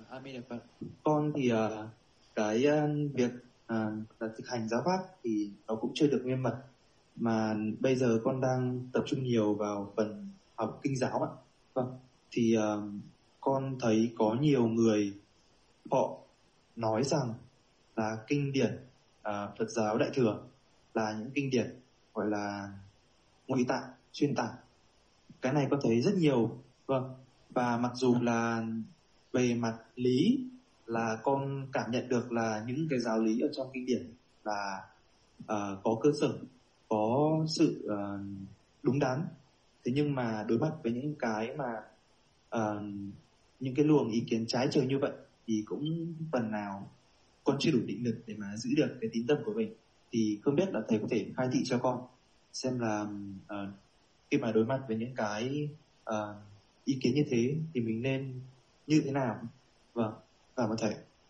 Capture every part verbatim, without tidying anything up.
A Di Đà Phật. Con thì uh, cái uh, việc uh, thực hành giáo pháp thì nó cũng chưa được nghiêm mật, mà bây giờ con đang tập trung nhiều vào phần học kinh giáo ạ. Vâng, thì uh, con thấy có nhiều người họ nói rằng là kinh điển uh, Phật giáo Đại thừa là những kinh điển gọi là ngụy tạng, xuyên tạng. Cái này con thấy rất nhiều. Vâng, và mặc dù là về mặt lý là con cảm nhận được là những cái giáo lý ở trong kinh điển là uh, có cơ sở, có sự uh, đúng đắn. Thế nhưng mà đối mặt với những cái mà uh, những cái luồng ý kiến trái chiều như vậy thì cũng phần nào con chưa đủ định lực để mà giữ được cái tín tâm của mình. Thì không biết là thầy có thể khai thị cho con xem là uh, khi mà đối mặt với những cái uh, ý kiến như thế thì mình nên như thế nào. Vâng, cảm ơn thầy.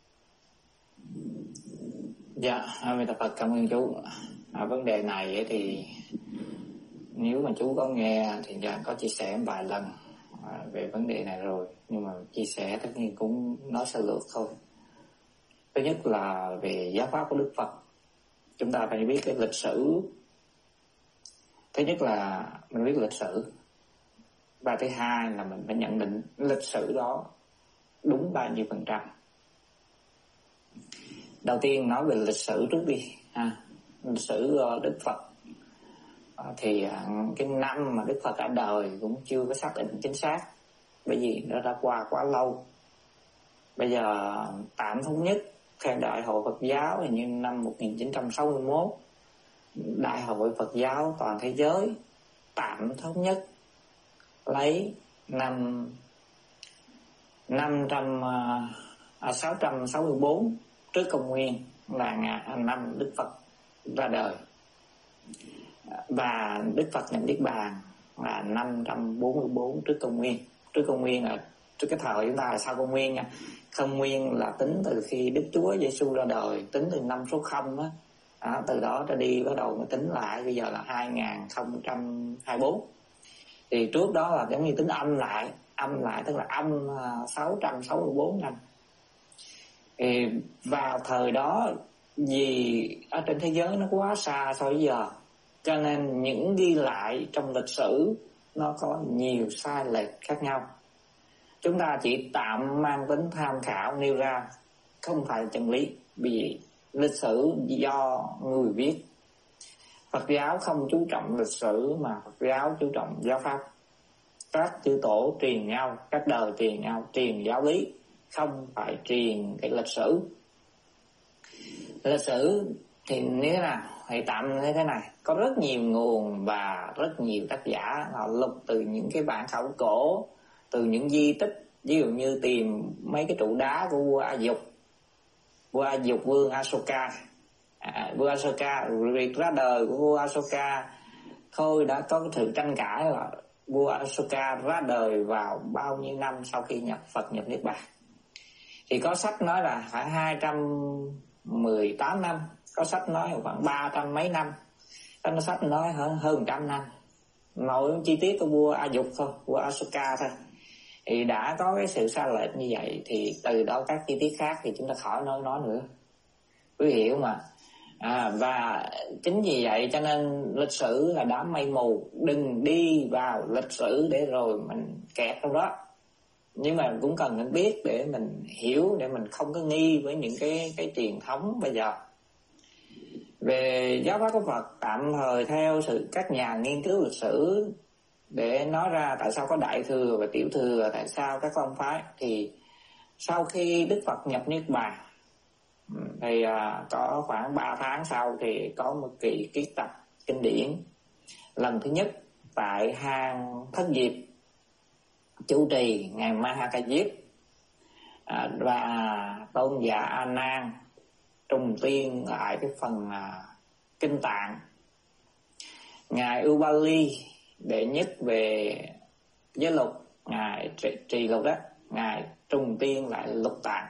Dạ, A Di Đà Phật, cảm ơn chú. À, vấn đề này ấy thì nếu mà chú có nghe thì dạ có chia sẻ vài lần à, về vấn đề này rồi, nhưng mà chia sẻ tất nhiên cũng nói sơ lược thôi. Thứ nhất là về giáo pháp của Đức Phật, chúng ta phải biết cái lịch sử. Thứ nhất là mình biết lịch sử, và thứ hai là mình phải nhận định lịch sử đó đúng bao nhiêu phần trăm. Đầu tiên nói về lịch sử trước đi ha. Lịch sử Đức Phật thì cái năm mà Đức Phật ra đời cũng chưa có xác định chính xác, bởi vì nó đã qua quá lâu. Bây giờ tạm thống nhất theo Đại hội Phật giáo thì như năm một nghìn chín trăm sáu mươi mốt, Đại hội Phật giáo toàn thế giới tạm thống nhất lấy năm năm trăm à, sáu trăm sáu mươi bốn trước công nguyên là năm Đức Phật ra đời, và Đức Phật nhập niết bàn là năm trăm bốn mươi bốn trước công nguyên. Trước công nguyên là trước cái thời chúng ta là sau công nguyên nha. Công nguyên là tính từ khi Đức Chúa Giêsu ra đời, tính từ năm số không á. À, từ đó trở đi bắt đầu mới tính lại, bây giờ là hai nghìn không trăm hai mươi bốn. Thì trước đó là giống như tính âm lại, âm lại tức là âm sáu trăm sáu mươi bốn năm. Thì vào thời đó vì ở trên thế giới nó quá xa so với giờ, cho nên những ghi lại trong lịch sử nó có nhiều sai lệch khác nhau. Chúng ta chỉ tạm mang tính tham khảo nêu ra, không phải chân lý, vì lịch sử do người viết. Phật giáo không chú trọng lịch sử mà Phật giáo chú trọng giáo pháp. Các chư tổ truyền nhau, các đời truyền nhau, truyền giáo lý, không phải truyền cái lịch sử. Lịch sử thì như thế nào? Thì tạm như thế này, có rất nhiều nguồn và rất nhiều tác giả họ lục từ những cái bản khảo cổ, từ những di tích, ví dụ như tìm mấy cái trụ đá của vua A Dục, vua A Dục vương Asoka, à, vua Asoka, việc ra đời của vua Asoka thôi đã có cái sự tranh cãi là vua Asoka ra đời vào bao nhiêu năm sau khi nhập Phật nhập niết bàn. Thì có sách nói là phải hai trăm mười tám năm, có sách nói khoảng ba trăm mấy năm, có sách nói hơn hơn trăm năm. Mỗi chi tiết của vua A Dục thôi, vua Asoka thôi, thì đã có cái sự sai lệch như vậy, thì từ đó các chi tiết khác thì chúng ta khỏi nói nói nữa, quý hiểu mà. À, và chính vì vậy cho nên lịch sử là đám mây mù, đừng đi vào lịch sử để rồi mình kẹt trong đó. Nhưng mà cũng cần mình biết để mình hiểu, để mình không có nghi với những cái cái truyền thống bây giờ. Về giáo pháp của Phật tạm thời theo sự các nhà nghiên cứu lịch sử để nói ra tại sao có đại thừa và tiểu thừa, tại sao các tông phái. Thì sau khi Đức Phật nhập niết bàn thì à, có khoảng ba tháng sau thì có một kỳ kiết tập kinh điển lần thứ nhất tại hang Thất Diệp, chủ trì ngài Maha Diếp, à, và tôn giả A Nan trùng tiên lại cái phần à, kinh tạng. Ngài Ubali đệ nhất về giới luật, ngài trì, trì luật đó, ngài trùng tiên lại lục tạng,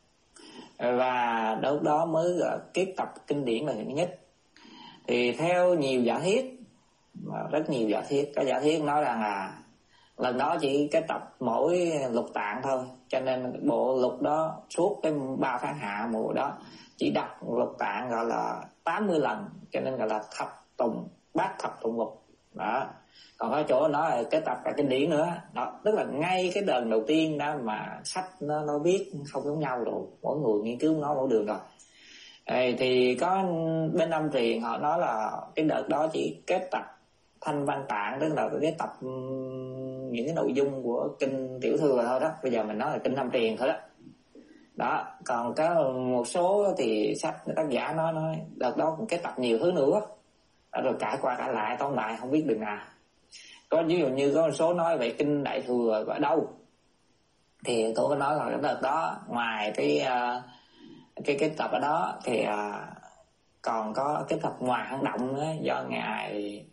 và lúc đó mới kiết tập kinh điển là thứ nhất. Thì theo nhiều giả thiết, rất nhiều giả thiết, có giả thiết nói rằng là Lần đó chỉ cái tập mỗi lục tạng thôi, cho nên bộ lục đó suốt cái ba tháng hạ mùa đó chỉ đọc lục tạng gọi là tám mươi lần, cho nên gọi là thập tùng bát thập tùng lục đó. Còn có chỗ nó là cái tập cả kinh điển nữa đó, tức là ngay cái đợt đầu tiên đó mà sách nó nó viết không giống nhau rồi, mỗi người nghiên cứu nó mỗi đường rồi. Ê, thì có bên Nam truyền họ nói là cái đợt đó chỉ kết tập Thanh Văn Tạng, tức là cái tập những cái nội dung của kinh tiểu thừa thôi đó. Bây giờ mình nói là kinh Nam truyền thôi đó. Đó, còn có một số thì sách tác giả nó nói đợt đó cũng kết tập nhiều thứ nữa. Đó, rồi cãi qua cãi lại tóm lại không biết đường nào. Có ví dụ như có một số nói về kinh Đại Thừa ở đâu, thì tôi có nói là cái đợt đó ngoài cái cái cái tập ở đó thì còn có cái tập ngoài hang động nữa, do ngài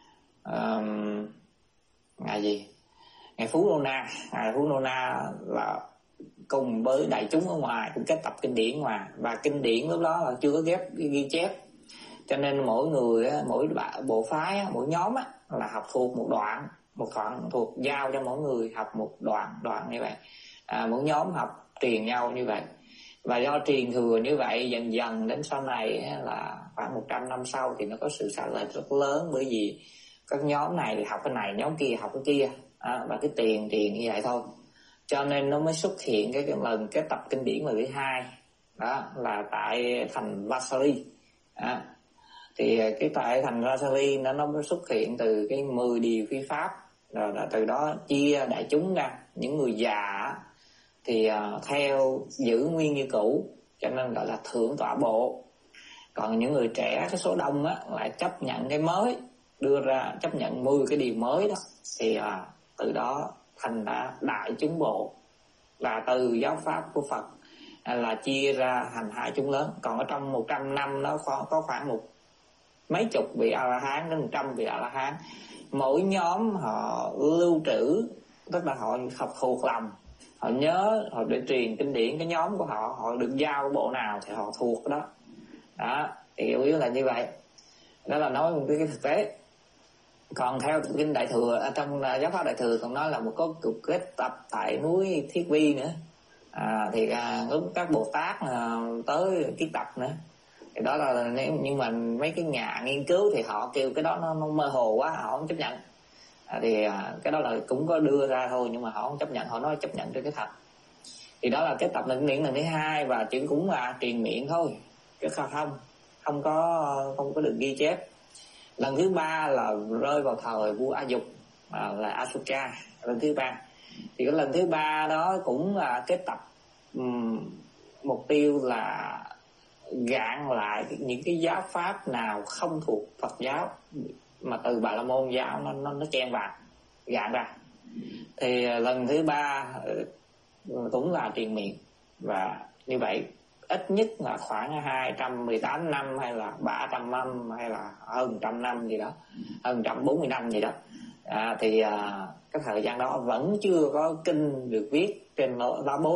um, ngài gì ngài Phú Đô Na ngài Phú Đô Na là cùng với đại chúng ở ngoài cũng kết tập kinh điển ngoài, và kinh điển lúc đó là chưa có ghép ghi chép, cho nên mỗi người mỗi bộ phái mỗi nhóm là học thuộc một đoạn một đoạn thuộc, giao cho mỗi người học một đoạn đoạn như vậy, à, mỗi nhóm học truyền nhau như vậy. Và do truyền thừa như vậy dần dần đến sau này là khoảng một trăm năm sau thì nó có sự sai lệch rất lớn, bởi vì các nhóm này thì học cái này, nhóm kia học cái kia, à, và cái tiền tiền như vậy thôi, cho nên nó mới xuất hiện cái, cái lần cái tập kinh điển lần thứ hai đó là tại thành Vasali. À, thì cái tại thành Vasali nó nó mới xuất hiện từ cái mười điều phi pháp, rồi là từ đó chia đại chúng ra. Những người già thì uh, theo giữ nguyên như cũ, cho nên gọi là thượng tọa bộ. Còn những người trẻ, cái số đông á, lại chấp nhận cái mới, đưa ra chấp nhận mười cái điều mới đó, thì uh, từ đó thành đã đại chúng bộ, là từ giáo pháp của Phật uh, là chia ra thành hai chúng lớn. Còn ở trong một trăm năm nó có, có khoảng một mấy chục vị A-la-hán đến một trăm vị A-la-hán. Mỗi nhóm họ lưu trữ, tức là họ học thuộc lòng, họ nhớ, họ để truyền kinh điển, cái nhóm của họ họ được giao bộ nào thì họ thuộc đó. Đó, thì chủ yếu là như vậy. Đó là nói một cái, cái thực tế. Còn theo kinh Đại Thừa, ở trong giáo pháp Đại Thừa còn nói là một có cuộc kết tập tại núi Thiết Vi nữa. À, thì à, lúc các Bồ Tát à, tới kết tập nữa. Thì đó là nếu nhưng mà mấy cái nhà nghiên cứu thì họ kêu cái đó nó, nó mơ hồ quá, họ không chấp nhận. À, thì à, cái đó là cũng có đưa ra thôi, nhưng mà họ không chấp nhận, họ nói chấp nhận trên cái thật. Thì đó là cái tập kinh điển lần thứ hai, và chuyện cũng là truyền miệng thôi, chứ không không có không có được ghi chép. Lần thứ ba là rơi vào thời vua A Dục, à, là Ashoka, lần thứ ba. Thì cái lần thứ ba đó cũng là cái tập um, mục tiêu là gạn lại những cái giáo pháp nào không thuộc Phật giáo mà từ Bà La Môn giáo nó nó nó chen vào, gạn ra. Thì lần thứ ba cũng là truyền miệng, và như vậy ít nhất là khoảng hai trăm mười tám năm hay là ba trăm năm hay là hơn một trăm năm gì đó, hơn một trăm bốn mươi năm gì đó. À, thì à, cái thời gian đó vẫn chưa có kinh được viết trên lá bối.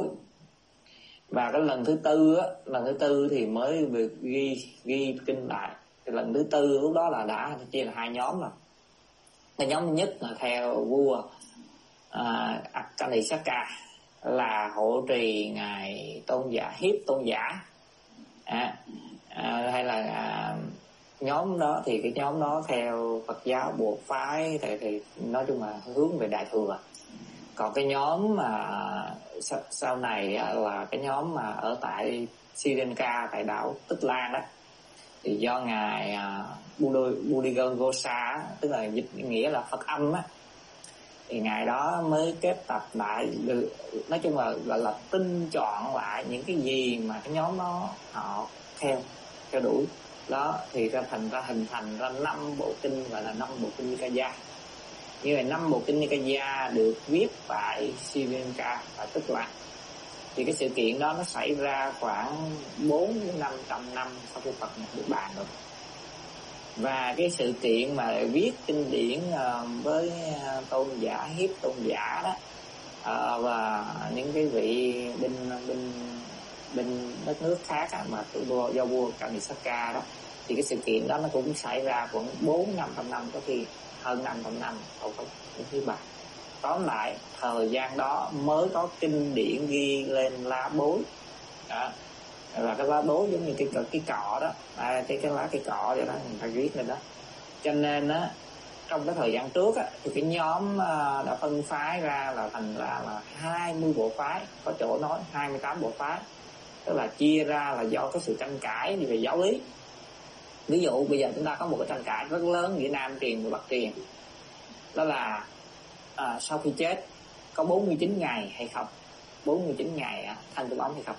Và cái lần thứ tư á, lần thứ tư thì mới được ghi ghi kinh lại. Thì lần thứ tư lúc đó là đã chia là hai nhóm rồi. Cái nhóm nhất là theo vua à, Akanisaka, là hộ trì ngài tôn giả Hiếp tôn giả. À, à, hay là à, nhóm đó thì cái nhóm đó theo Phật giáo buộc phái thì, thì nói chung là hướng về Đại Thừa. Còn cái nhóm mà sau, sau này là cái nhóm mà ở tại Sri Lanka, tại đảo Tích Lan đó, thì do ngài Buddhaghosa, tức là dịch nghĩa là Phật âm á, thì ngài đó mới kết tập lại được, nói chung là gọi là tinh chọn lại những cái gì mà cái nhóm đó họ theo theo đuổi đó, thì ra thành ra hình thành ra năm bộ kinh, gọi là năm bộ kinh Nikaya. Như vậy năm bộ kinh Nikaya được viết tại Sri Lanka, tại Tích Lan. Thì cái sự kiện đó nó xảy ra khoảng bốn đến năm trăm năm sau khi Phật nhập Niết Bàn rồi. Và cái sự kiện mà viết kinh điển với tôn giả Hiếp tôn giả đó, và những cái vị bên bên bên đất nước khác mà do vua Kanisaka đó, thì cái sự kiện đó nó cũng xảy ra khoảng bốn năm trăm năm, có khi hơn năm trăm năm sau Phật nhập Niết Bàn. tóm lại thời gian đó mới có kinh điển ghi lên lá bối đó, là cái lá bối giống như cái cái cọ đó, à, cái cái lá cây cọ vậy đó, người ta viết lên đó. Cho nên á trong cái thời gian trước á thì cái nhóm đã phân phái ra là thành ra là hai mươi bộ phái, có chỗ nói hai mươi tám bộ phái, tức là chia ra là do có sự tranh cãi về giáo lý. Ví dụ bây giờ chúng ta có một cái tranh cãi rất lớn giữa Nam Truyền và Bắc Truyền, đó là à, sau khi chết có bốn mươi chín ngày hay không, bốn mươi chín ngày à, thanh tử bóng hay không.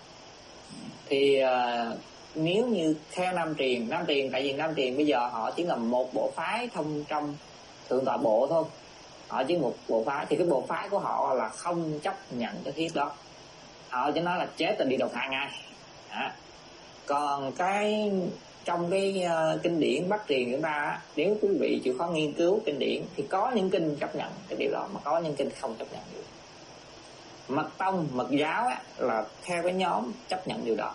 Thì à, nếu như theo Nam Truyền, Nam Truyền tại vì Nam Truyền bây giờ họ chỉ là một bộ phái thông trong Thượng Tọa Bộ thôi, họ chỉ một bộ phái, thì cái bộ phái của họ là không chấp nhận cái thiết đó, họ chỉ nói là chết là đi đầu thai ngay. À, còn cái trong cái uh, kinh điển Bắc Truyền chúng ta, nếu quý vị chịu khó nghiên cứu kinh điển thì có những kinh chấp nhận cái điều đó, mà có những kinh không chấp nhận được. Mật tông, mật giáo á, là theo cái nhóm chấp nhận điều đó.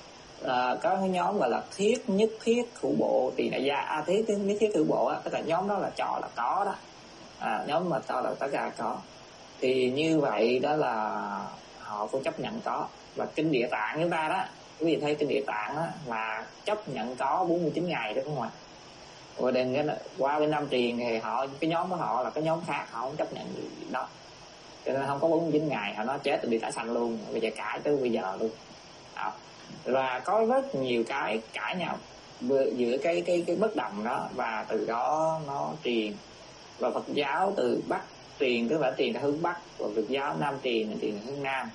À, có cái nhóm gọi là thiết nhất thiết thủ bộ thì đại gia a thiết nhất thiết thủ bộ á, tức là nhóm đó là cho là có đó, à, nhóm mà cho là tất cả có. Thì như vậy đó là họ cũng chấp nhận có. Và kinh Địa Tạng chúng ta đó, quý vị thấy kinh Địa Tạng đó là chấp nhận có bốn mươi chín ngày đó, đúng không ạ? Rồi đừng cái qua bên Nam Truyền thì họ, cái nhóm của họ là cái nhóm khác, họ không chấp nhận gì đó, cho nên không có bốn mươi chín ngày, họ nói chết rồi đi tái sanh luôn, bây giờ cãi tới bây giờ luôn. À, và có rất nhiều cái cãi nhau giữa cái cái cái bất đồng đó, và từ đó nó truyền. Và Phật giáo từ Bắc truyền, tức là truyền theo hướng Bắc, và Phật giáo Nam truyền là truyền theo hướng Nam.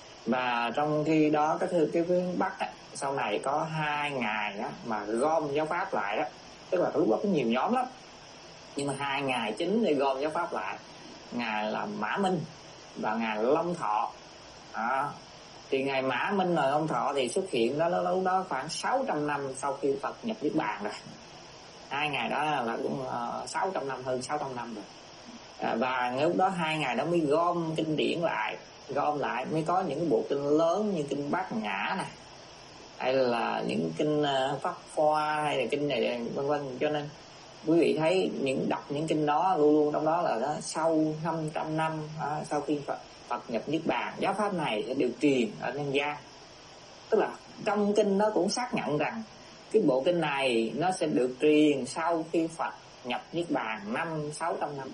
Và trong khi đó cái thứ cái hướng Bắc á, sau này có hai ngày đó mà gom giáo pháp lại đó, tức là lúc đó có nhiều nhóm lắm, nhưng mà hai ngày chính để gom giáo pháp lại, ngài là Mã Minh và ngài Long Thọ. Đó. Thì ngày Mã Minh và Long Thọ thì xuất hiện đó lúc đó khoảng sáu trăm năm sau khi Phật nhập Niết Bàn rồi. Hai ngày đó là cũng uh, sáu trăm năm, hơn sáu trăm năm rồi. À, và lúc đó hai ngày đó mới gom kinh điển lại, gom lại mới có những bộ kinh lớn như kinh Bát Nhã này, hay là những kinh uh, Pháp Hoa, hay là kinh này vân vân. Cho nên quý vị thấy những đọc những kinh đó luôn luôn trong đó là đó, sau năm trăm năm à, sau khi Phật, Phật nhập Niết Bàn, giáo pháp này sẽ được truyền ở nhân gian. Tức là trong kinh nó cũng xác nhận rằng cái bộ kinh này nó sẽ được truyền sau khi Phật nhập Niết Bàn năm sáu trăm năm.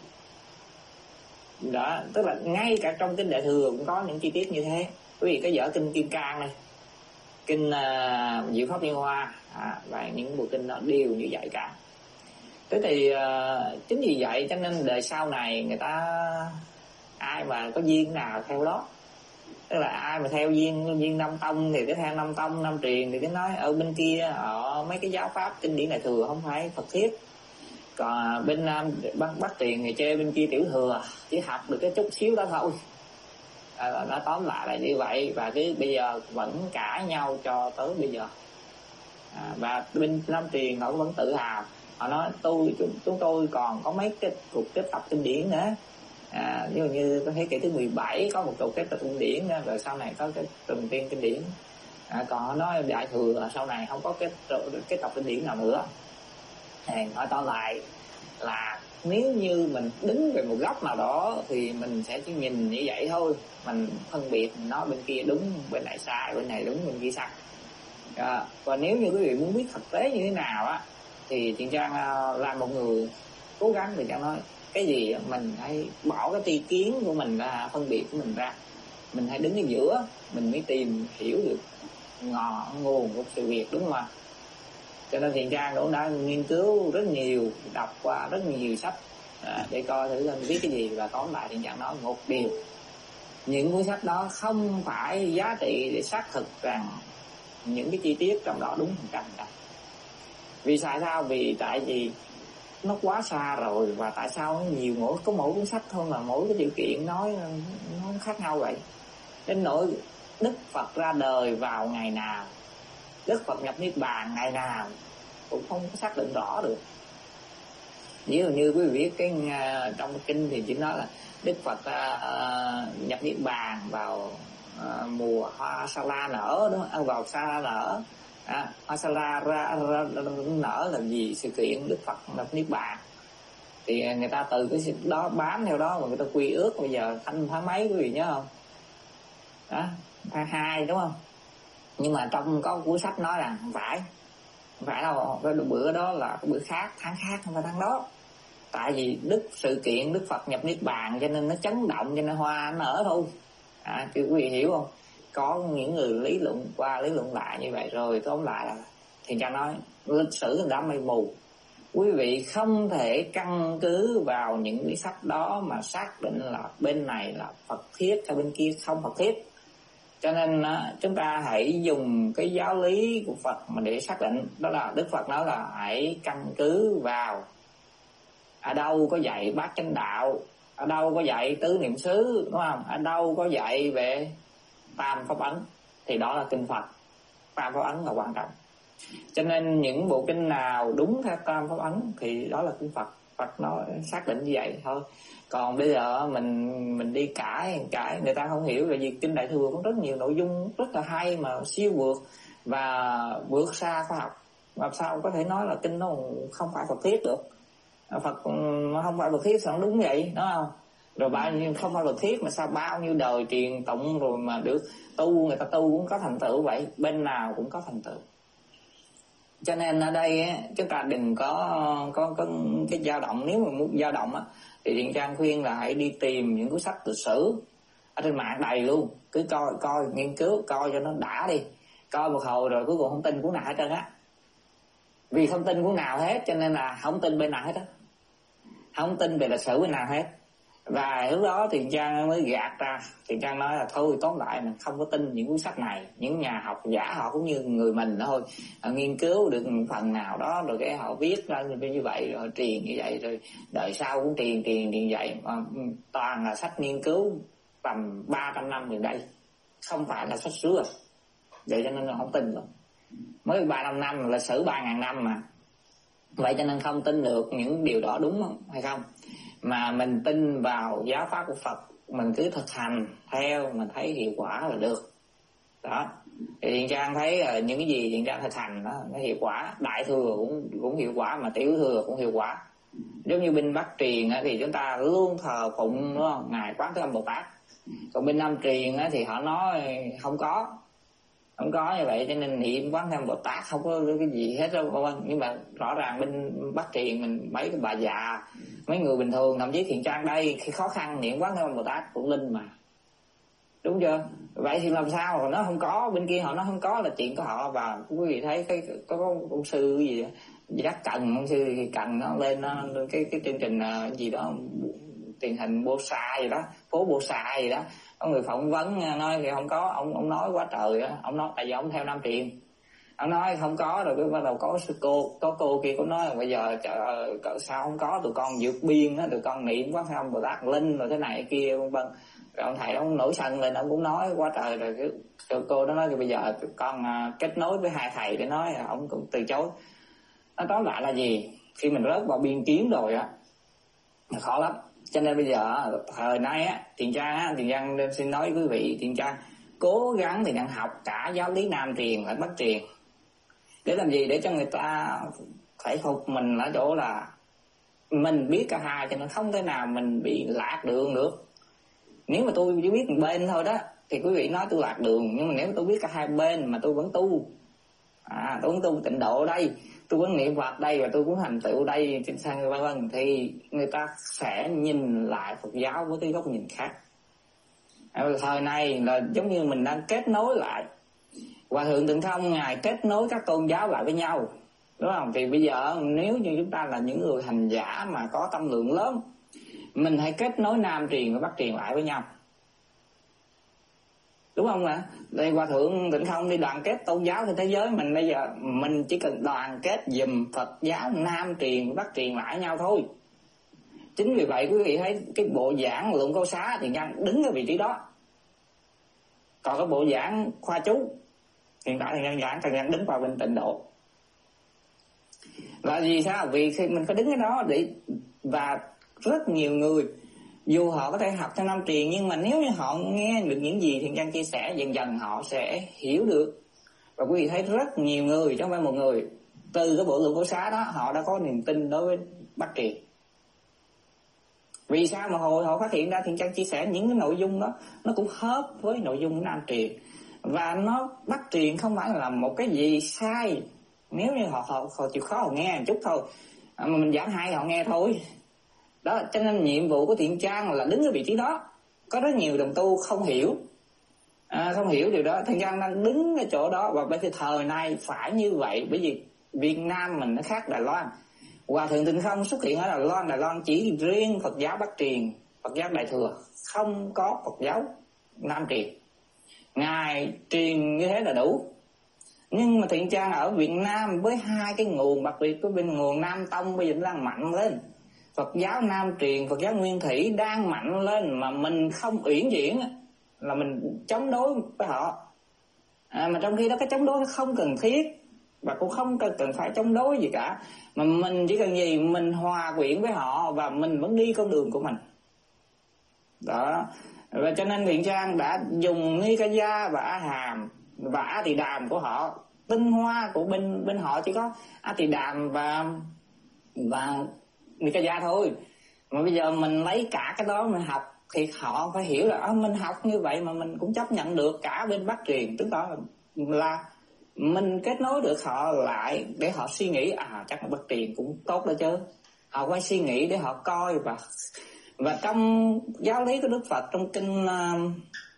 Đó, tức là ngay cả trong kinh Đại Thừa cũng có những chi tiết như thế. Quý vị có dở kinh Kim Cang này, kinh uh, Diệu Pháp Liên Hoa à, và những bộ kinh đó đều như vậy cả. Thế thì uh, chính vì vậy cho nên đời sau này người ta ai mà có duyên nào theo đó, tức là ai mà theo duyên duyên Nam Tông thì cứ theo Nam Tông, Nam Truyền thì cứ nói ở bên kia ở mấy cái giáo pháp kinh điển Đại Thừa không phải Phật thiết, còn bên Nam Bắc, Bắc Truyền thì chơi bên kia Tiểu Thừa, chỉ học được cái chút xíu đó thôi. À, nó tóm lại là như vậy, và cái bây giờ vẫn cãi nhau cho tới bây giờ. À, và bên Nam Truyền họ vẫn tự hào, họ nói tôi chúng, chúng tôi còn có mấy cái cuộc kết tập kinh điển nữa. À, ví dụ như có thế kỷ thứ mười bảy có một cuộc kết tập kinh điển đó, rồi sau này có cái trùng tiên kinh điển. À, còn họ nói Đại Thừa là sau này không có cái kết tập kinh điển nào nữa. À, nói tóm lại là nếu như mình đứng về một góc nào đó thì mình sẽ chỉ nhìn như vậy thôi, mình phân biệt nó bên kia đúng, bên này sai, bên này đúng, bên kia sai. À, và nếu như quý vị muốn biết thực tế như thế nào á, thì Thiện Trang là một người cố gắng, thì Trang nói cái gì mình hãy bỏ cái tri kiến của mình ra, phân biệt của mình ra, mình hãy đứng ở giữa, mình mới tìm hiểu được ngọn nguồn của sự việc, đúng không ạ? Cho nên Thiện Trang cũng đã nghiên cứu rất nhiều, đọc qua rất nhiều sách à, để coi thử mình biết cái gì. Và tóm lại Thiện Trang nói một điều, những cuốn sách đó không phải giá trị để xác thực rằng những cái chi tiết trong đó đúng một trăm phần trăm. Vì tại sao? Vì tại vì nó quá xa rồi, và tại sao nó nhiều, mỗi có mỗi cuốn sách thôi mà mỗi cái điều kiện nói nó khác nhau vậy. Đến nỗi Đức Phật ra đời vào ngày nào, Đức Phật nhập Niết Bàn ngày nào cũng không có xác định rõ được. Ví dụ như quý vị biết cái uh, trong kinh thì chỉ nói là Đức Phật uh, nhập Niết Bàn vào uh, mùa hoa sa la nở, đúng không? Vào sa la nở, à, hoa sa la ra, ra, ra, nở là gì? Sự kiện Đức Phật nhập Niết Bàn. Thì người ta từ cái đó bám theo đó mà người ta quy ước. Bây giờ thanh tháng mấy quý vị nhớ không? Đó, tháng hai đúng không? Nhưng mà trong có cuốn sách nói là không phải, không phải đâu, cái bữa đó là cái bữa khác, tháng khác, không phải tháng đó. Tại vì đức sự kiện Đức Phật nhập Niết Bàn cho nên nó chấn động, cho nên hoa nó nở thôi. À, quý vị hiểu không? Có những người lý luận qua lý luận lại như vậy rồi, tóm lại là thì cha nói lịch sử đã mây mù. Quý vị không thể căn cứ vào những cái sách đó mà xác định là bên này là Phật thiết hay bên kia không Phật thiết. Cho nên chúng ta hãy dùng cái giáo lý của Phật mà để xác định. Đó là Đức Phật nói là hãy căn cứ vào ở đâu có dạy bát chánh đạo, ở đâu có dạy tứ niệm xứ, đúng không? Ở đâu có dạy về tam pháp ấn thì đó là kinh Phật. Tam pháp ấn là quan trọng. Cho nên những bộ kinh nào đúng theo tam pháp ấn thì đó là kinh Phật. Phật nó xác định như vậy thôi. Còn bây giờ mình mình đi cãi cãi người ta không hiểu, là vì kinh Đại Thừa cũng rất nhiều nội dung rất là hay mà siêu vượt và vượt xa khoa học. Làm sao có thể nói là kinh nó không phải Phật thiết được? Phật không phải Phật thiết sao đúng vậy, đúng không? Rồi bao nhiêu không phải Phật thiết mà sao bao nhiêu đời truyền tụng rồi mà được tu, người ta tu cũng có thành tựu vậy, bên nào cũng có thành tựu. Cho nên ở đây chúng ta đừng có có có cái dao động. Nếu mà muốn dao động á thì Thiện Trang khuyên là hãy đi tìm những cuốn sách lịch sử ở trên mạng đầy luôn, cứ coi coi nghiên cứu coi cho nó đã đi, coi một hồi rồi cuối cùng không tin cuốn nào hết trơn á. Vì không tin cuốn nào hết cho nên là không tin bên nào hết á, không tin về lịch sử bên nào hết. Và lúc đó Thiện Trang mới gạt ra. Thiện Trang nói là thôi tóm lại mình không có tin những cuốn sách này. Những nhà học giả họ cũng như người mình đó thôi, họ nghiên cứu được phần nào đó rồi cái họ viết ra như vậy rồi truyền như vậy, rồi đời sau cũng truyền truyền truyền vậy. Mà toàn là sách nghiên cứu tầm ba trăm năm gần đây, không phải là sách xưa. Vậy cho nên là không tin rồi. Mới ba trăm năm, lịch sử ba ngàn năm mà. Vậy cho nên không tin được những điều đó, đúng không? Hay không? Mà mình tin vào giáo pháp của Phật, mình cứ thực hành theo, mình thấy hiệu quả là được. Đó. Thì Thiện Trang thấy là những cái gì Thiện Trang thực hành đó nó hiệu quả. Đại thừa cũng cũng hiệu quả, mà tiểu thừa cũng hiệu quả. Giống như bên Bắc truyền thì chúng ta luôn thờ phụng, đúng không? Ngài Quán Thế Âm Bồ Tát. Còn bên Nam truyền thì họ nói không có. Không có như vậy cho nên niệm Quán Thế Âm Bồ Tát không có cái gì hết đâu. Nhưng mà rõ ràng bên Bắc truyền mình mấy cái bà già, mấy người bình thường, thậm chí Thiện Trang đây khi khó khăn niệm Quán Thế Âm Bồ Tát cũng linh mà, đúng chưa? Vậy thì làm sao mà nó không có, bên kia họ nó không có là chuyện của họ. Và quý vị thấy cái có, có ông sư gì đó, gì đó Cần, ông sư Cần nó lên nó, cái cái chương trình gì đó truyền hình Bô Sa gì đó, phố Bô Sa gì đó, có người phỏng vấn nói thì không có, ông ông nói quá trời á, ông nói tại vì ông theo Nam truyền, ông nói không có, rồi cái bắt đầu có sư cô, có cô kia cũng nói là bây giờ trời, sao không có, tụi con vượt biên á, tụi con niệm Quán Thế Âm Bồ Tát linh rồi thế này kia vân vân. Rồi ông thầy ông nổi sân lên, ông cũng nói quá trời. Rồi cái cô đó nói thì bây giờ con kết nối với hai thầy để nói, ông cũng từ chối. Nó tóm lại là gì? Khi mình rớt vào biên kiến rồi á, khó lắm. Cho nên bây giờ thời nay á, Thiện Trang á, Thiện Trang xin nói với quý vị, Thiện Trang cố gắng Thiện Trang học cả giáo lý Nam truyền lẫn Bắc truyền. Để làm gì? Để cho người ta phải phục mình ở chỗ là mình biết cả hai, cho nên không thể nào mình bị lạc đường được. Nếu mà tôi chỉ biết một bên thôi đó thì quý vị nói tôi lạc đường. Nhưng mà nếu tôi biết cả hai bên mà tôi vẫn tu, à, tôi vẫn tu tịnh độ đây, tôi vẫn niệm Phật đây, và tôi cũng thành tựu đây trên sang vân vân, thì người ta sẽ nhìn lại Phật giáo với cái góc nhìn khác. Thời này là giống như mình đang kết nối lại. Hòa Thượng Tịnh Thông Ngài kết nối các tôn giáo lại với nhau, đúng không? Thì bây giờ nếu như chúng ta là những người hành giả mà có tâm lượng lớn, mình hãy kết nối Nam truyền và Bắc truyền lại với nhau, đúng không ạ? Đây Hòa Thượng Tịnh Thông đi đoàn kết tôn giáo trên thế giới, mình bây giờ mình chỉ cần đoàn kết giùm Phật giáo Nam truyền và Bắc truyền lại nhau thôi. Chính vì vậy quý vị thấy cái bộ giảng Luận Câu Xá thì đang đứng ở vị trí đó. Còn cái bộ giảng Khoa Chú hiện tại thì đang giảng thì đang đứng vào bên Tịnh Độ. Là vì sao? Vì khi mình phải đứng cái đó để, và rất nhiều người dù họ có thể học theo Nam truyền, nhưng mà nếu như họ nghe được những gì Thiện Trang chia sẻ, dần dần họ sẽ hiểu được. Và quý vị thấy rất nhiều người, chứ không phải một người, từ cái bộ Luận Câu Xá đó họ đã có niềm tin đối với Bắc truyền. Vì sao mà hồi họ phát hiện ra Thiện Trang chia sẻ những cái nội dung đó nó cũng hợp với nội dung Nam truyền, và nó Bắc truyền không phải là một cái gì sai, nếu như họ họ, họ chịu khó họ nghe một chút thôi, à, mà mình giảng hay họ nghe thôi. Đó, cho nên nhiệm vụ của Thiện Trang là đứng ở vị trí đó. Có rất nhiều đồng tu không hiểu, à, không hiểu điều đó. Thiện Trang đang đứng ở chỗ đó, và bởi vì thời nay phải như vậy, bởi vì Việt Nam mình nó khác Đài Loan. Hòa Thượng Tịnh Không xuất hiện ở Đài Loan, Đài Loan chỉ riêng Phật giáo Bắc truyền, Phật giáo Đại thừa, không có Phật giáo Nam truyền. Ngài truyền như thế là đủ. Nhưng mà Thiện Trang ở Việt Nam với hai cái nguồn, đặc biệt của bên nguồn Nam Tông bây giờ đang mạnh lên, Phật giáo Nam truyền, Phật giáo Nguyên Thủy đang mạnh lên, mà mình không uyển chuyển là mình chống đối với họ, à, mà trong khi đó cái chống đối nó không cần thiết, và cũng không cần, cần phải chống đối gì cả, mà mình chỉ cần gì mình hòa quyện với họ và mình vẫn đi con đường của mình đó. Và cho nên Thiện Trang đã dùng Nikaya và A Hàm và A Tỳ Đàm của họ. Tinh hoa của bên bên họ chỉ có A Tỳ Đàm và và Nikaya thôi, mà bây giờ mình lấy cả cái đó mình học thì họ phải hiểu là à, mình học như vậy mà mình cũng chấp nhận được cả bên Bắc truyền, tức là là mình kết nối được họ lại để họ suy nghĩ à chắc là Bắc truyền cũng tốt đó chứ. Họ phải suy nghĩ để họ coi. Và và trong giáo lý của Đức Phật, trong kinh uh,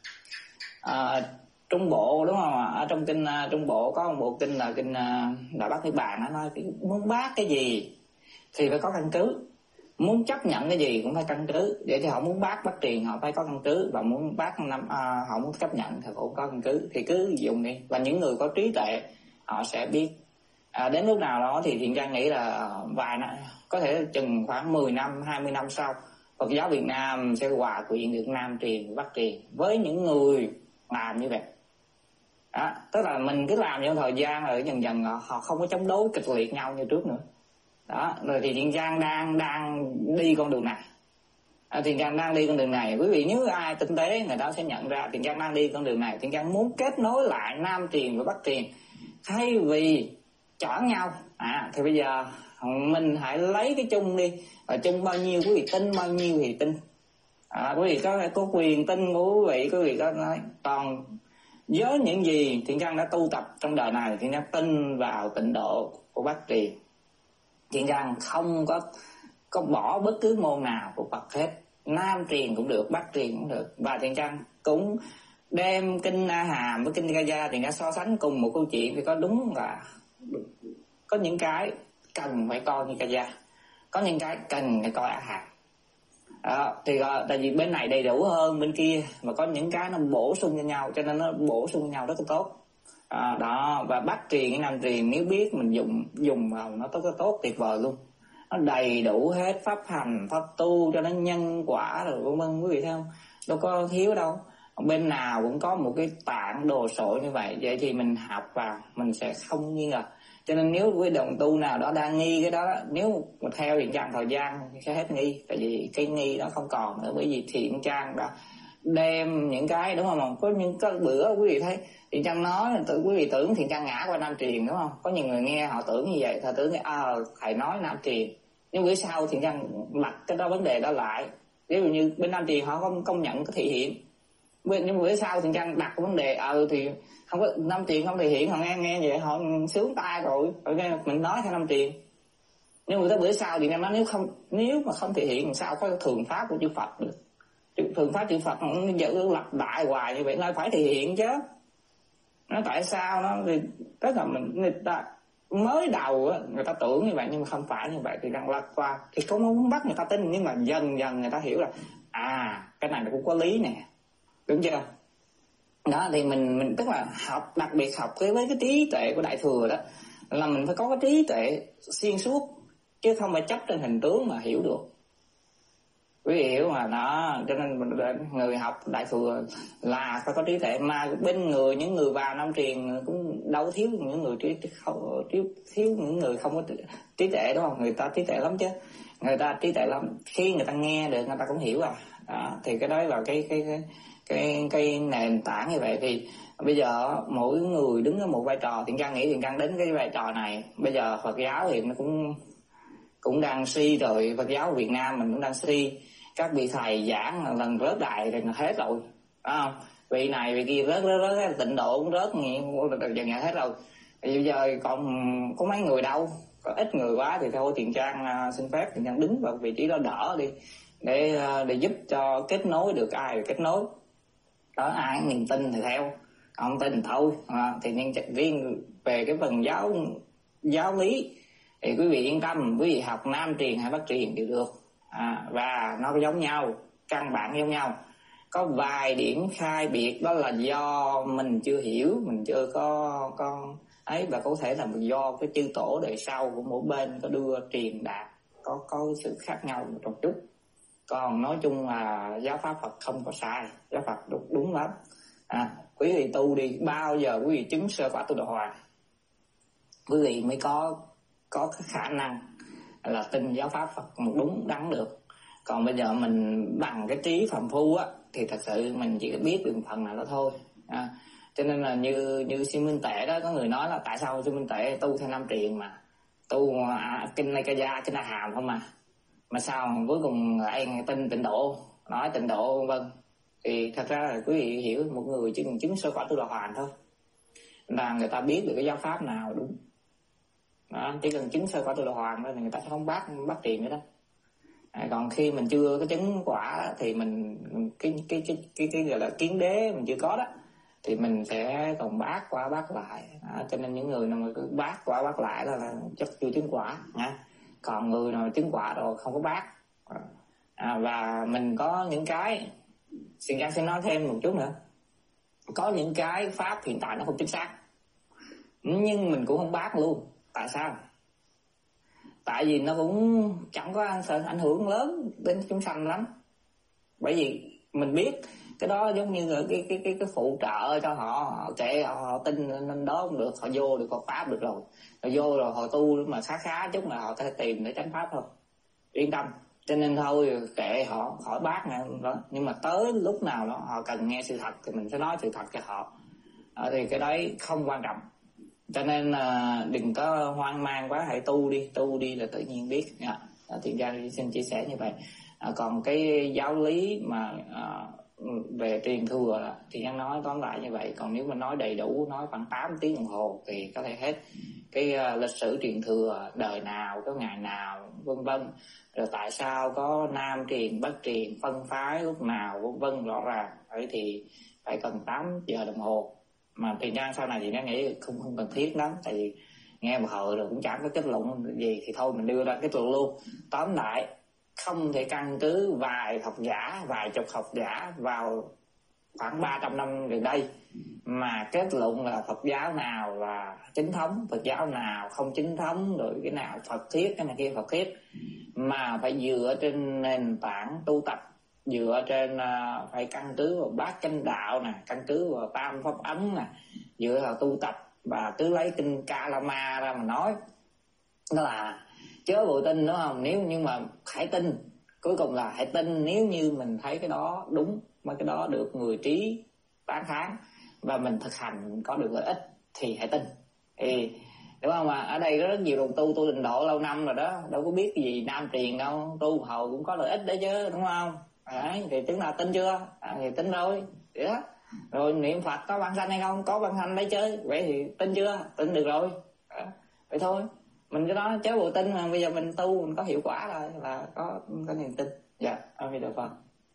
uh, Trung Bộ, đúng không? Ở trong kinh uh, Trung Bộ có một bộ kinh là kinh uh, Đại Bát Niết Bàn, nó nói muốn bác cái gì thì phải có căn cứ, muốn chấp nhận cái gì cũng phải căn cứ. Vậy thì họ muốn bác Bắc truyền họ phải có căn cứ, và muốn bác năm à, họ muốn chấp nhận thì cũng có căn cứ, thì cứ dùng đi. Và những người có trí tuệ họ sẽ biết. À, đến lúc nào đó thì Thiện Trang nghĩ là vài năm, có thể chừng khoảng mười năm, hai mươi năm sau, Phật giáo Việt Nam sẽ hòa quyện được Nam truyền, Bắc truyền với những người làm như vậy. Đó, tức là mình cứ làm trong thời gian rồi dần dần họ không có chống đối kịch liệt nhau như trước nữa. Đó, rồi thì Thiện Trang đang đang đi con đường này. À, Thiện Trang đang đi con đường này. Quý vị nếu ai tinh tế người ta sẽ nhận ra Thiện Trang đang đi con đường này. Thiện Trang muốn kết nối lại Nam truyền và Bắc truyền, thay vì chọn nhau. À, thì bây giờ mình hãy lấy cái chung đi, và chung bao nhiêu quý vị tin bao nhiêu thì tin. À, quý vị có có quyền tin của quý vị, quý vị có nói. Còn với những gì Thiện Trang đã tu tập trong đời này, Thiện Trang tin vào tịnh độ của Bắc truyền. Thiện Trang không có có bỏ bất cứ môn nào của Phật hết, Nam truyền cũng được, Bắc truyền cũng được. Và Thiện Trang cũng đem kinh A Hàm với kinh Nikaya Thiện Trang so sánh cùng một câu chuyện, thì có đúng là có những cái cần phải coi Nikaya, có những cái cần phải coi A Hàm. Đó, thì tại vì bên này đầy đủ hơn bên kia, mà có những cái nó bổ sung cho nhau, cho nên nó bổ sung cho nhau rất là tốt. À, đó, và Bắc truyền cái Nam truyền nếu biết mình dùng dùng vào nó tốt tốt tuyệt vời luôn. Nó đầy đủ hết pháp hành, pháp tu cho nó nhân quả rồi vân vân, quý vị thấy không? Đâu có thiếu đâu. Bên nào cũng có một cái tạng đồ sộ như vậy, vậy thì mình học vào mình sẽ không nghi ngờ. Cho nên nếu quý đồng tu nào đó đang nghi cái đó, nếu mà theo Thiện Trang thời gian thì sẽ hết nghi, tại vì cái nghi đó không còn nữa, bởi vì Thiện Trang đã đem những cái, đúng không? Có những cái bữa quý vị thấy Thiện Trang nói, tự quý vị tưởng Thiện Trang ngã qua Nam truyền, đúng không? Có nhiều người nghe họ tưởng như vậy, thầy tưởng à, thầy nói Nam truyền, nhưng bữa sau Thiện Trang đặt cái đó vấn đề đó lại. Ví dụ như bên Nam truyền họ không công nhận cái thị hiện, nhưng bữa sau Thiện Trang đặt cái vấn đề ờ à, thì không có Nam truyền không thị hiện, họ nghe nghe vậy họ sướng tai rồi, rồi nghe mình nói theo Nam truyền. Nhưng mà tới bữa sau thì em nói nếu không nếu mà không thị hiện làm sao có thường pháp của chư Phật được. Thường pháp chư Phật nó giữ lặp đại hoài như vậy, nó phải thể hiện chứ. Nó tại sao nó thì tức là mình người ta mới đầu á người ta tưởng như vậy nhưng mà không phải như vậy, thì đang lật qua thì không muốn bắt người ta tin, nhưng mà dần dần người ta hiểu là à cái này nó cũng có lý nè, đúng chưa? Đó thì mình mình tức là học, đặc biệt học cái với cái trí tuệ của Đại thừa đó là mình phải có cái trí tuệ xuyên suốt, chứ không phải chấp trên hình tướng mà hiểu được. Quý vị hiểu mà đó, cho nên người học Đại thừa là phải có trí tuệ, mà bên người những người vào Nam truyền cũng đâu thiếu những người trí không thiếu, thiếu những người không có trí tuệ, đúng không? Người ta trí tuệ lắm chứ, người ta trí tuệ lắm, khi người ta nghe được người ta cũng hiểu à. Đó, thì cái đó là cái cái cái cái cái nền tảng như vậy. Thì bây giờ mỗi người đứng ở một vai trò, Thiện Trang nghĩ Thiện Trang đến cái vai trò này. Bây giờ Phật giáo thì nó cũng cũng đang suy rồi, Phật giáo Việt Nam mình cũng đang suy. các vị thầy giảng lần rớt đài thì hết rồi, phải không? Vị này vị kia rớt rớt rớt, Tịnh Độ cũng rớt, dần hết rồi. Thì bây giờ còn có mấy người đâu, có ít người quá thì thôi Thiện Trang uh, xin phép Thiện Trang đứng vào vị trí đó đỡ đi, để uh, để giúp cho kết nối được ai thì kết nối đó, ai niềm tin thì theo, không tin thì thôi. À, thì nhưng riêng về cái phần giáo giáo lý thì quý vị yên tâm, quý vị học Nam truyền hay Bắc truyền đều được, à, và nó giống nhau, căn bản giống nhau. Có vài điểm khai biệt đó là do mình chưa hiểu, mình chưa có có ấy, và có thể là do cái chư tổ đời sau của mỗi bên có đưa truyền đạt có có sự khác nhau một chút. Còn nói chung là giáo pháp Phật không có sai, giáo Phật đúng, đúng lắm. À, quý vị tu đi, bao giờ quý vị chứng sơ quả tu đà hoàng, quý vị mới có có cái khả năng là tin giáo pháp Phật một đúng đắn được. Còn bây giờ mình bằng cái trí phàm phu á thì thật sự mình chỉ biết được phần nào đó thôi. À, cho nên là như như Sư Minh Tệ đó, có người nói là tại sao Sư Minh Tệ tu theo Nam truyền mà tu à, kinh Nay Ca Gia, kinh A Hàm không mà mà sao cuối cùng anh tin Tịnh Độ, nói Tịnh Độ vân. Thì thật ra là quý vị hiểu, một người chỉ cần chứng sơ quả tu đà hoàng thôi là người ta biết được cái giáo pháp nào đúng đó, chỉ cần chứng sơ quả tu đà hoàng thôi thì người ta sẽ không bắt bắt tiền nữa đó. À, còn khi mình chưa có chứng quả thì mình cái cái cái cái cái gọi là kiến đế mình chưa có đó thì mình sẽ còn bác qua bác lại. À, cho nên những người nào mà cứ bác qua bác lại là, là chắc chưa chứng quả nha. Còn người nào chứng quả rồi không có bác. À, và mình có những cái Xin Giang sẽ nói thêm một chút nữa, có những cái pháp hiện tại nó không chính xác nhưng mình cũng không bác luôn. Tại sao? Tại vì nó cũng chẳng có ảnh hưởng lớn đến chúng sanh lắm. Bởi vì mình biết cái đó giống như là cái cái cái cái phụ trợ cho họ, họ kệ họ, họ tin nên đó cũng được, họ vô được Phật pháp được rồi, họ vô rồi họ tu mà khá khá chút mà họ sẽ tìm để tránh pháp thôi, yên tâm. Cho nên thôi kệ họ, khỏi bác nè đó. Nhưng mà tới lúc nào đó họ cần nghe sự thật thì mình sẽ nói sự thật cho họ. À, thì cái đấy không quan trọng. Cho nên à, đừng có hoang mang quá, hãy tu đi, tu đi là tự nhiên biết. À, Thiện Trang xin chia sẻ như vậy. À, còn cái giáo lý mà à, về truyền thừa thì Trang nói tóm lại như vậy. Còn nếu mà nói đầy đủ, nói khoảng tám tiếng đồng hồ thì có thể hết cái uh, lịch sử truyền thừa đời nào, có ngày nào, vân vân. Rồi tại sao có Nam truyền, Bắc truyền, phân phái lúc nào, vân vân rõ ràng. Vậy thì phải cần tám giờ đồng hồ. Mà Thiện Trang sau này thì Trang nghĩ không không cần thiết lắm, tại vì nghe một hồi rồi cũng chẳng có kết luận gì thì thôi mình đưa ra kết luận luôn. Tóm lại không thể căn cứ vài học giả, vài chục học giả vào khoảng ba trăm năm gần đây mà kết luận là Phật giáo nào là chính thống, Phật giáo nào không chính thống, rồi cái nào Phật thiết, cái này kia Phật thiết, mà phải dựa trên nền tảng tu tập, dựa trên uh, phải căn cứ vào bát chánh đạo nè, căn cứ vào tam pháp ấn nè, dựa vào tu tập và cứ lấy kinh Kalama ra mà nói. Đó là chớ vội tin, đúng không? Nếu như mà hãy tin, cuối cùng là hãy tin nếu như mình thấy cái đó đúng, mà cái đó được người trí tán thán và mình thực hành có được lợi ích thì hãy tin. Thì đúng không? Mà ở đây có rất nhiều đồng tu tu Tịnh Độ lâu năm rồi đó, đâu có biết cái gì Nam truyền đâu, tu hồi cũng có lợi ích đấy chứ, đúng không? Đấy, thì chứng nào tin chưa? À, thì tin rồi. Vậy đó. Rồi niệm Phật có văn sanh hay không? Có văn sanh đấy chứ. Vậy thì tin chưa? Tin được rồi. À, vậy thôi. Mình cái đó chớ bộ tin, mà bây giờ mình tu mình có hiệu quả rồi là có có niềm tin. Dạ, A Di Đà Phật.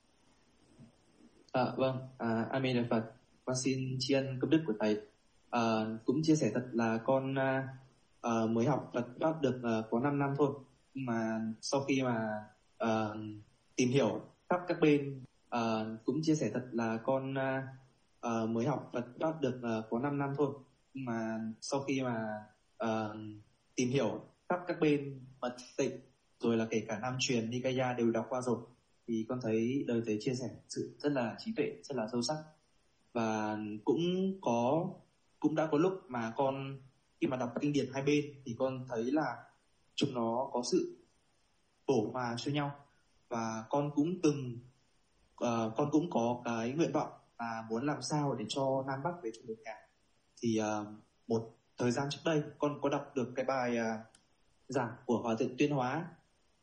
À, vâng, à, A Di Đà Phật. Con xin tri ân công đức của thầy. À, cũng chia sẻ thật là con à, à, mới học Phật pháp được à, có năm năm thôi, nhưng mà sau khi mà à, tìm hiểu khắp các bên, à, cũng chia sẻ thật là con à, à, mới học Phật pháp được à, có năm năm thôi, nhưng mà sau khi mà à, tìm hiểu khắp các bên mật tịnh rồi là kể cả Nam truyền, Nikaya đều đọc qua rồi, thì con thấy đời thầy chia sẻ sự rất là trí tuệ, rất là sâu sắc. Và cũng có cũng đã có lúc mà con khi mà đọc kinh điển hai bên thì con thấy là chúng nó có sự bổ hòa cho nhau, và con cũng từng uh, con cũng có cái nguyện vọng là muốn làm sao để cho Nam Bắc về chung một nhà. Thì uh, một thời gian trước đây con có đọc được cái bài uh, giảng của Hòa thượng Tuyên Hóa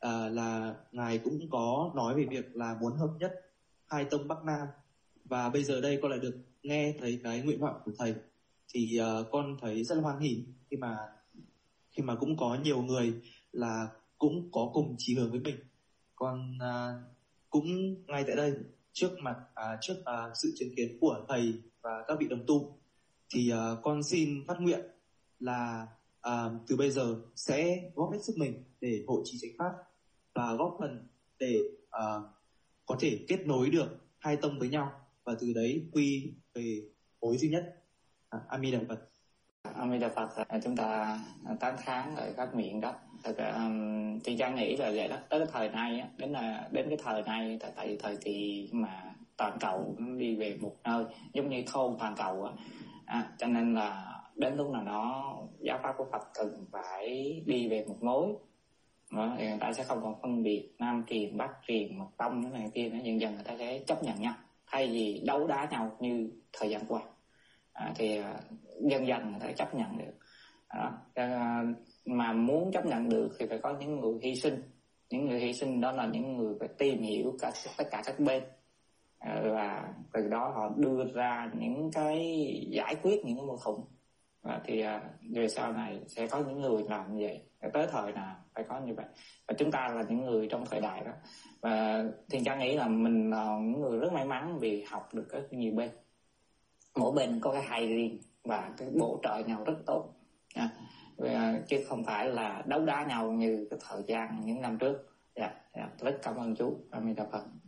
à, là ngài cũng có nói về việc là muốn hợp nhất hai tông Bắc Nam, và bây giờ đây con lại được nghe thấy cái nguyện vọng của thầy thì uh, con thấy rất là hoan hỉ khi mà khi mà cũng có nhiều người là cũng có cùng chí hướng với mình. Con uh, cũng ngay tại đây trước mặt uh, trước uh, sự chứng kiến của thầy và các vị đồng tu thì uh, con xin phát nguyện là uh, từ bây giờ sẽ góp hết sức mình để hộ trì chánh pháp và góp phần để uh, có thể kết nối được hai tông với nhau và từ đấy quy về mối duy nhất. À, A Di Đà Phật. A Di Đà Phật. Chúng ta tán thán lại các miệng đó. Thật um, thì Trang nghĩ là vậy đó. Tới cái thời này á, đến là đến cái thời này, tại tại thời kỳ mà toàn cầu đi về một nơi giống như thôn toàn cầu á, à, cho nên là đến lúc nào đó giáo pháp của Phật cần phải đi về một mối. Đó, thì người ta sẽ không còn phân biệt Nam truyền, Bắc truyền, một tông cái này kia nữa, dần dần người ta sẽ chấp nhận nhau thay vì đấu đá nhau như thời gian qua. À, thì uh, dần dần người ta chấp nhận được. Đó. Uh, mà muốn chấp nhận được thì phải có những người hy sinh. Những người hy sinh đó là những người phải tìm hiểu cả tất cả các bên, uh, và từ đó họ đưa ra những cái giải quyết những cái mâu thuẫn. Và thì uh, về sau này sẽ có những người làm như vậy, tới thời nào phải có như vậy. Và chúng ta là những người trong thời đại đó. Và Thiên Trang nghĩ là mình là những người rất may mắn vì học được rất nhiều bên, mỗi bên có cái hay riêng và cái bổ trợ nhau rất tốt, à, chứ không phải là đấu đá nhau như cái thời gian những năm trước. Dạ, dạ, rất cảm ơn chú. A Di Đà Phật.